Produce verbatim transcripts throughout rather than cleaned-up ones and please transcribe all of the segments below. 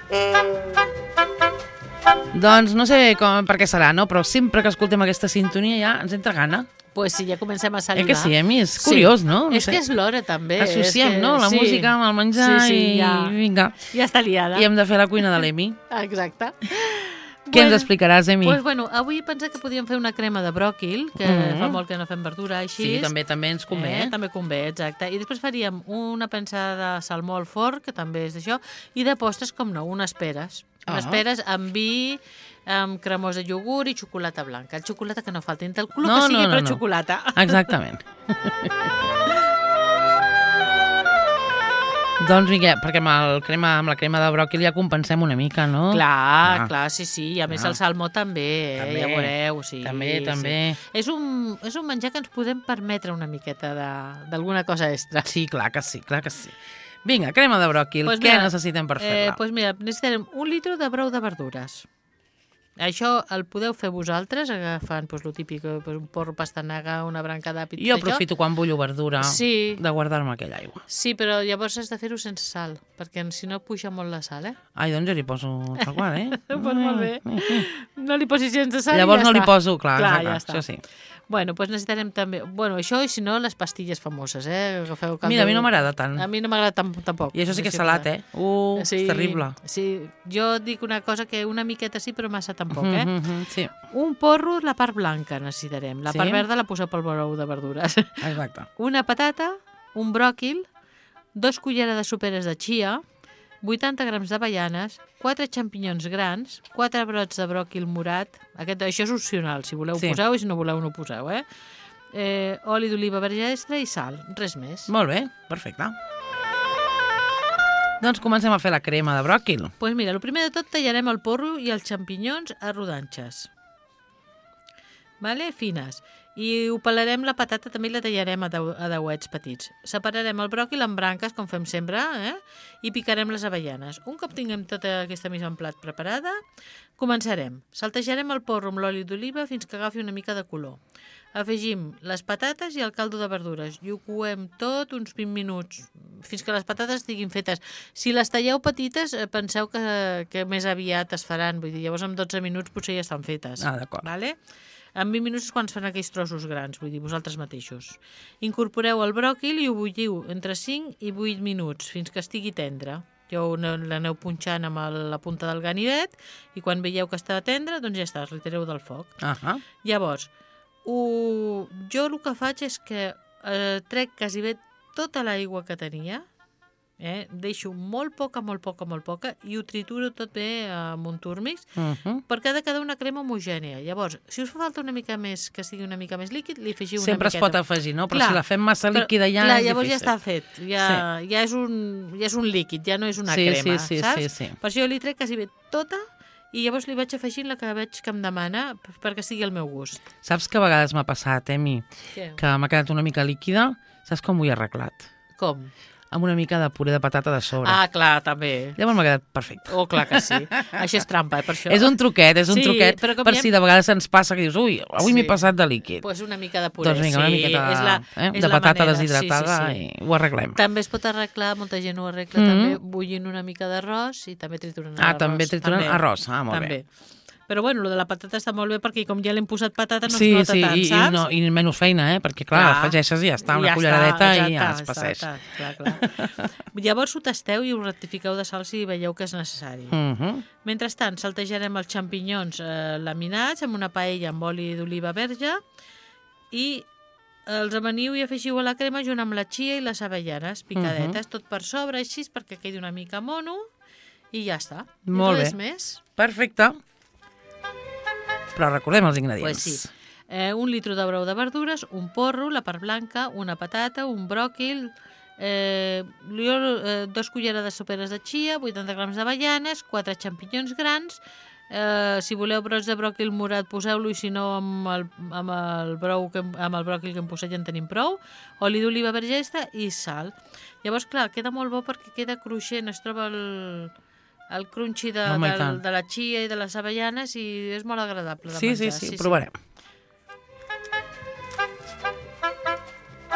Doncs no sé com, per què serà, no? Però sempre que escoltem aquesta sintonia ja ens entra gana. Pues sí, ja comencem a salivar. Eh que sí, a mi és curiós, sí. no? no és sé. que és l'hora, també. Associem, que... no? La sí. música amb el menjar sí, sí, i ja. vinga. Ja està liada. I hem de fer la cuina de l'Emi. Exacte. Què ens explicaràs, Emi? Pues, bueno, avui he pensat que podíem fer una crema de bròquil, que mm -hmm. fa molt que no fem verdura, així. Sí, també també ens convé. Eh? També convé, exacte. I després faríem una pensada de salmó al forn, que també és d'això, i de postres, com no, unes peres. Ah. Unes peres amb vi, amb cremós de iogurt i xocolata blanca. El xocolata que no falti, el color no, que sigui, no, no, però no. xocolata. Exactament. Doncs vinga, perquè amb, el crema, amb la crema de bròquil ja compensem una mica, no? Clar, ah. clar, sí, sí. I a més ah. el salmó també, eh? també, ja veureu. Sí, també, també. Sí. És, un, és un menjar que ens podem permetre una miqueta d'alguna cosa extra. Sí, clar que sí, clar que sí. Vinga, crema de bròquil, pues què mira, necessitem per fer-la? Doncs eh, pues mira, necessitarem un litre de brou de verdures. Això el podeu fer vosaltres, agafant pues, el típic, pues, un porro, pastanaga, una branca d'àpid. Jo aprofito quan bullo verdura sí. de guardar-me aquella aigua. Sí, però llavors has de fer-ho sense sal, perquè si no puja molt la sal, eh? Ai, doncs jo li poso tal qual, eh? Pues molt bé. No li posis sense sal llavors i ja no està. li poso, clar, clar clar ja està. això sí. Bueno, doncs necessitarem també... Bueno, això i si no, les pastilles famoses, eh? Agafeu Mira, a mi no m'agrada tant. A mi no m'agrada tam tampoc. I això sí que és salat, eh? Uh, sí, és terrible. Sí, jo dic una cosa que una miqueta sí, però massa tampoc, eh? Mm -hmm, sí. Un porro, la part blanca necessitarem. La sí? part verda la poseu pel brou de verdures. Exacte. Una patata, un bròquil, dos cullerades soperes de chia, vuitanta grams d'avellanes, quatre xampinyons grans, quatre brots de bròquil morat. Aquest, això és opcional, si voleu sí. poseu i si no voleu no poseu, eh? eh oli d'oliva verge extra i sal, res més. Molt bé, perfecte. Doncs comencem a fer la crema de bròquil. Doncs pues mira, el primer de tot tallarem el porro i els xampinyons a rodanxes. Vale? Fines. I ho pelarem, la patata també la tallarem a, deu, a deuets petits. Separarem el bròquil en branques, com fem sempre, eh? I picarem les avellanes. Un cop tinguem tota aquesta mise en plat preparada, començarem. Saltejarem el porro amb l'oli d'oliva fins que agafi una mica de color. Afegim les patates i el caldo de verdures i ho coem tot uns vint minuts, fins que les patates estiguin fetes. Si les talleu petites, penseu que, que més aviat es faran, vull dir, llavors en dotze minuts potser ja estan fetes. Ah, d'acord. Vale? En vint minuts és quan es fan aquells trossos grans, vull dir, vosaltres mateixos. Incorporeu el bròquil i ho bulliu entre cinc i vuit minuts, fins que estigui tendre. Jo l'aneu punxant amb la punta del ganivet i quan veieu que està tendre, doncs ja està, es retireu del foc. Uh -huh. Llavors, ho... jo el que faig és que eh, trec quasi bé tota l'aigua que tenia, eh? Deixo molt poca, molt poca, molt poca i ho trituro tot bé amb un túrmix uh -huh. perquè ha de quedar una crema homogènia. Llavors, si us fa falta una mica més, que sigui una mica més líquid, li afegiu Sempre una miqueta. es pot afegir, no? Però clar, si la fem massa líquida ja clar, és llavors difícil. ja està fet. Ja, sí. ja, és un, ja és un líquid, ja no és una sí, crema, sí, sí, saps? Sí, sí. Per això jo li trec quasi bé tota i llavors li vaig afegint la que veig que em demana perquè sigui el meu gust. Saps que a vegades m'ha passat, Emi? Què? Que m'ha quedat una mica líquida. Saps com ho he arreglat? Com? Amb una mica de puré de patata de sobre. Ah, clar, també. Llavors m'ha quedat perfecte. Oh, clar que sí. Això és trampa, eh, per això. És un truquet, és un sí, truquet per ha... si de vegades ens passa que dius, ui, avui sí. m'he passat de líquid. Pues una mica de puré, doncs vinga, una sí. miqueta de, és la, eh, és de la patata manera. deshidratada sí, sí, sí. i ho arreglem. També es pot arreglar, molta gent ho arregla, mm-hmm. també bullint una mica d'arròs i també triturant ah, arròs. també triturant també. arròs, ah, molt també. bé. Però bueno, lo de la patata està molt bé perquè com ja l'hem posat patata no sí, es nota sí, tant, i, saps? I, no, i menys feina, eh? Perquè clar, clar. afegeixes i ja està, una ja culleradeta està, i ja està, es passeix. Està, clar, clar. Llavors ho tasteu i ho rectifiqueu de sal si veieu que és necessari. Uh-huh. Mentrestant, saltejarem els xampinyons eh, laminats amb una paella amb oli d'oliva verge i els amaniu i afegiu a la crema junt amb la chia i les avellanes picadetes, uh-huh. tot per sobre, així perquè quedi una mica mono i ja està. Molt res bé. més. Perfecte. Però recordem els ingredients. Pues sí. Eh, un litre de brou de verdures, un porro, la part blanca, una patata, un bròquil, eh, eh, dos cullerades soperes de chia, vuitanta grams d'avellanes, quatre xampinyons grans, eh, si voleu brots de bròquil morat poseu-lo i si no amb el, amb el, brou que, amb el bròquil que hem posat ja en tenim prou, oli d'oliva verge extra i sal. Llavors, clar, queda molt bo perquè queda cruixent, es troba el... el crunchy de, oh, de, de la chia i de les avellanes i és molt agradable de sí, menjar. Sí, sí, sí, ho provarem.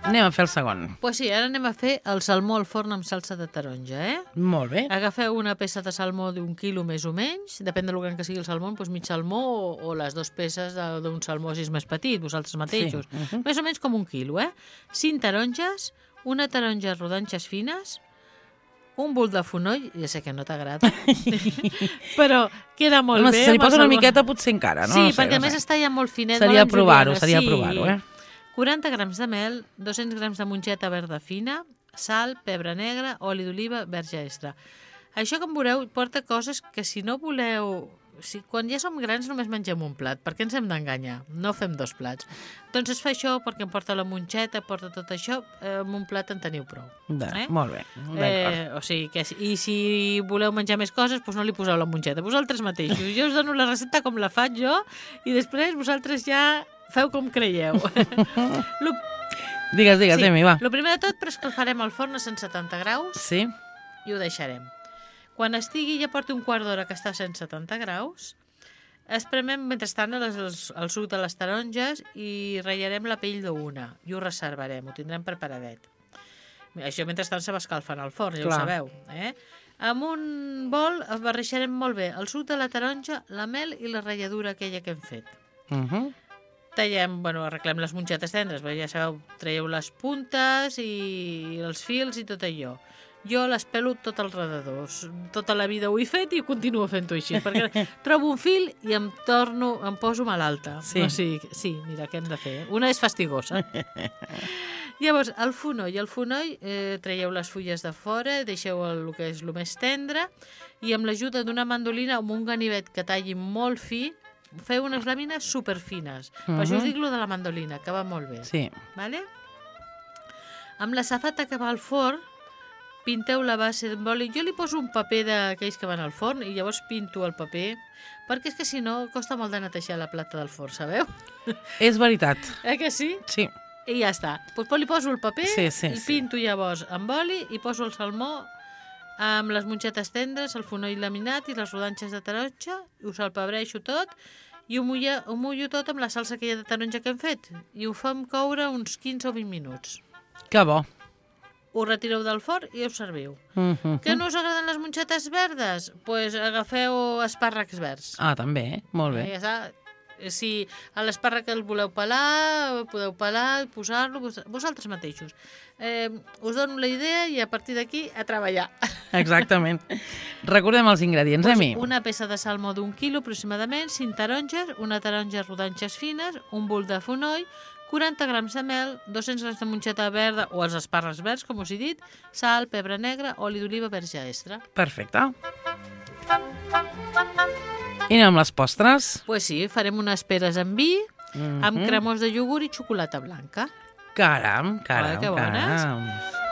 Anem a fer el segon. Doncs pues sí, ara anem a fer el salmó al forn amb salsa de taronja, eh? Molt bé. Agafeu una peça de salmó d'un quilo més o menys, depèn del gran que sigui el salmó, doncs mig salmó o, o les dues peces d'un salmó si és més petit, vosaltres mateixos. Sí. Uh-huh. Més o menys com un quilo, eh? Cinc taronges, una taronja rodanxes fines, un bul de fonoll, ja sé que no t'agrada, però queda molt Home, bé. si se li posa una salmó. miqueta potser encara, no? Sí, no sé, perquè no a més sé. està ja molt finet. Seria molt provar-ho, enjoliana, seria sí. provar-ho, eh? quaranta grams de mel, dos-cents grams de mongeta verda fina, sal, pebre negre, oli d'oliva, verge extra. Això, com veureu, porta coses que si no voleu... Si, quan ja som grans només mengem un plat. Per què ens hem d'enganyar? No fem dos plats. Doncs es fa això perquè em porta la mongeta, porta tot això, eh, amb un plat en teniu prou. De, Eh? Molt bé, d'acord. Eh, o sigui que, I si voleu menjar més coses, doncs no li poseu la mongeta, vosaltres mateixos. Jo us dono la recepta com la faig jo i després vosaltres ja feu com creieu. lo, Digues, digues, sí, Emi, va. lo primer de tot, preescalfarem el forn a cent setanta graus Sí? i ho deixarem. Quan estigui, ja porti un quart d'hora que està a cent setanta graus, espremem mentrestant el, el, el suc de les taronges i ratllarem la pell d'una i ho reservarem, ho tindrem preparadet. Això mentrestant se va escalfant al forn, ja Clar. ho sabeu. Eh? Amb un bol barreixarem molt bé el suc de la taronja, la mel i la ratlladura aquella que hem fet. Uh -huh. Tallem, bueno, arreglem les mongetes tendres, ja sabeu, traieu les puntes i els fils i tot allò. Jo les pelo tot al redador. Tota la vida ho he fet i continuo fent-ho així, perquè trobo un fil i em torno, em poso malalta. Sí. O sigui, sí, mira, què hem de fer? Una és fastigosa. Llavors, el fonoll. El fonoll, eh, traieu les fulles de fora, deixeu el, el que és el més tendre, i amb l'ajuda d'una mandolina o amb un ganivet que talli molt fi, feu unes làmines superfines. Uh -huh. Per això us dic lo de la mandolina, que va molt bé. Sí. Vale? Amb la safata que va al forn, pinteu la base d'en boli. Jo li poso un paper d'aquells que van al forn i llavors pinto el paper, perquè és que si no costa molt de netejar la plata del forn, sabeu? És veritat. Eh que sí? Sí. I ja està. Doncs li poso el paper, Sí, sí, el sí. pinto llavors amb oli i poso el salmó amb les mongetes tendres, el fonoll laminat i les rodanxes de taronja, ho salpebreixo tot i ho mullo, ho mullo tot amb la salsa aquella de taronja que hem fet i ho fem coure uns quinze o vint minuts. Que bo. Ho retireu del forn i ho serviu. Uh -huh. Que no us agraden les mongetes verdes? Doncs pues agafeu espàrrecs verds. Ah, també, eh? Molt bé. Eh, ja està. Si a l'espàrrec el voleu pelar, podeu pelar, posar-lo vos, vosaltres mateixos. Eh, us dono la idea i a partir d'aquí a treballar. Exactament. Recordem els ingredients, Pues Emi. una peça de salmó d'un quilo aproximadament, cinc taronges, una taronja rodanxes fines, un bul de fonoll, quaranta grams de mel, dos-cents grams de mongeta verda o els espàrrecs verds, com us he dit, sal, pebre negre, oli d'oliva verge extra. Perfecte. I anem amb les postres. Doncs pues sí, farem unes peres amb vi, Mm -hmm. amb cremós de iogurt i xocolata blanca. Caram, caram, Ah, que bones. caram.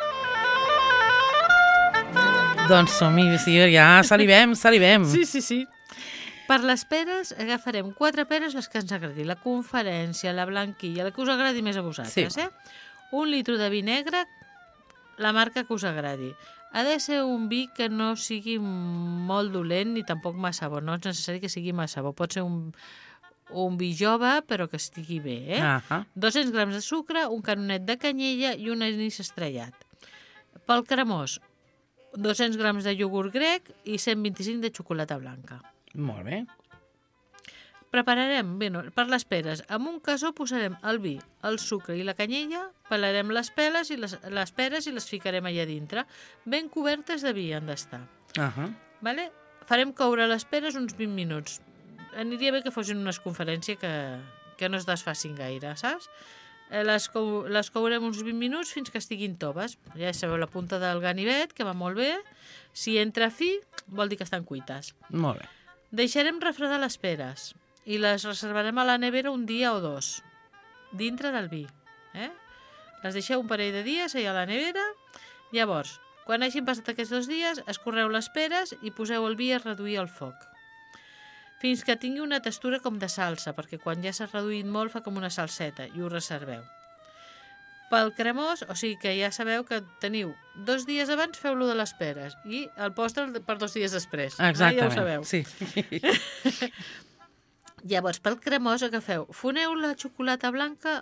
Doncs som-hi, sí, ja salivem, salivem. Sí, sí, sí. Per les peres agafarem quatre peres, les que ens agradi. La conferència, la blanquilla, la que us agradi més a vosaltres. Sí. Eh? Un litre de vi negre, la marca que us agradi. Ha de ser un vi que no sigui molt dolent ni tampoc massa bo. No és necessari que sigui massa bo. Pot ser un, un vi jove, però que estigui bé. Eh? Ah dos-cents grams de sucre, un canonet de canyella i un anís estrellat. Pel cremós, dos-cents grams de iogurt grec i cent vint-i-cinc de xocolata blanca. Molt bé. Prepararem, bé, no, per les peres, amb un casó posarem el vi, el sucre i la canyella, pelarem les peles i les, les peres i les ficarem allà dintre. Ben cobertes de vi han d'estar. Uh -huh. Vale? Farem coure les peres uns vint minuts. Aniria bé que fossin unes conferències que, que no es desfacin gaire, saps? Les, cou, les courem uns vint minuts fins que estiguin toves. Ja sabeu la punta del ganivet, que va molt bé. Si entra fi, vol dir que estan cuites. Molt bé. Deixarem refredar les peres i les reservarem a la nevera un dia o dos, dintre del vi. Eh? Les deixeu un parell de dies allà a la nevera. Llavors, quan hagin passat aquests dos dies, escorreu les peres i poseu el vi a reduir el foc. Fins que tingui una textura com de salsa, perquè quan ja s'ha reduït molt fa com una salseta i ho reserveu. Pel cremós, o sigui que ja sabeu que teniu dos dies abans feu-lo de les peres i el postre per dos dies després. Exactament. Eh? Ja ho sabeu. Sí. Llavors, pel cremós agafeu, foneu la xocolata blanca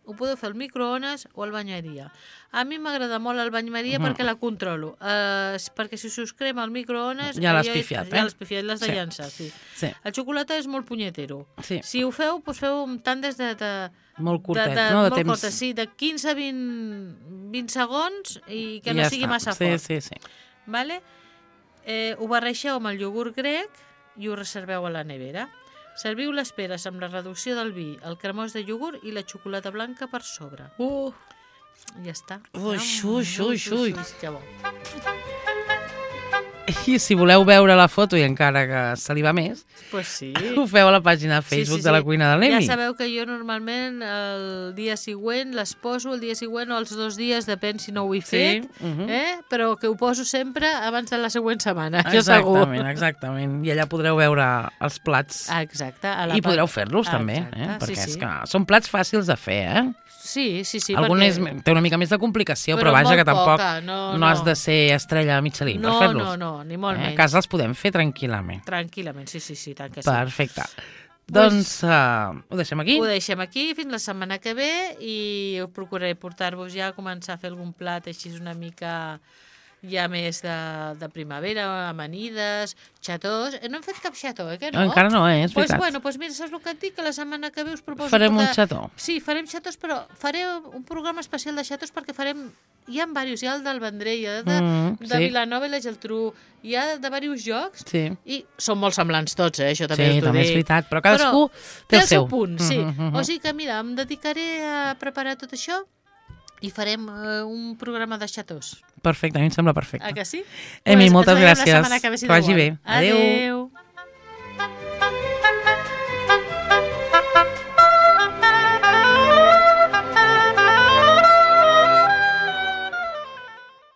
ho podeu fer al microones o al banyeria. A mi m'agrada molt el banyeria Mhm. perquè la controlo. Uh, perquè si us crema al microones... Ja l'has allò- pifiat, eh? Ja l'has pifiat, l'has de Sí. llançar, sí. Sí, El xocolata és molt punyetero. sí. Si ho feu, doncs feu amb tandes de... de Molt curtet, de, de, no? De molt temps. curtes, sí, de quinze a vint, vint segons i que I no ja sigui està. massa sí, fort. Sí, sí, Vale? Eh, ho barreixeu amb el iogurt grec i ho reserveu a la nevera. Serviu les peres amb la reducció del vi, el cremós de iogurt i la xocolata blanca per sobre. Uh, Ja està. Ui, Am, ui, ui, ui. Que bo. I si voleu veure la foto i encara que se li va més, Pues sí. ho feu a la pàgina de Facebook de la cuina de l'Emi. Ja sabeu que jo normalment el dia següent les poso, el dia següent o els dos dies, depèn si no ho he fet, Sí, mhm. eh? però que ho poso sempre abans de la següent setmana, això segur. Exactament, exactament. I allà podreu veure els plats. Exacte. A la I pa- podreu fer-los Ah, també, exacte, eh? sí, Perquè sí. és que són plats fàcils de fer, eh? Sí, sí, sí. Algun perquè... és, té una mica més de complicació, però, Però vaja, molt que tampoc poca, no, no has no. de ser estrella Michelin No, per fer-los. no, no, ni molt eh? A menys. casa els podem fer tranquil·lament. Tranquil·lament, sí, sí, sí, tant que sí. Perfecte. Pues- Doncs uh, ho deixem aquí? Ho deixem aquí fins la setmana que ve i us procuraré portar-vos ja a començar a fer algun plat així una mica ja més de, de primavera, amanides, xatós. Eh, No hem fet cap xató, eh, que no? Encara no, eh? És Pues, veritat. bueno, pues mira, saps el que et dic? Que la setmana que ve us proposo... Farem un portar- xató. Sí, farem xatós, però faré un programa especial de xatós perquè farem... Hi ha diversos, hi ha el del Vendrell, hi ha de, Mm, de sí. Vilanova i la Geltrú, hi ha de diversos jocs Sí. i són molt semblants tots, eh? Això també Sí, us ho també és dic. veritat, però cadascú té el seu. punt, sí. Mhm, mhm. O sigui que, mira, em dedicaré a preparar tot això i farem eh, un programa de xatós. Perfecte, a mi em sembla perfecte. Ah, que sí? Emi, Pues moltes ens veiem la gràcies. setmana que ve, si Que vagi Déu vol. bé. Adéu. Adéu.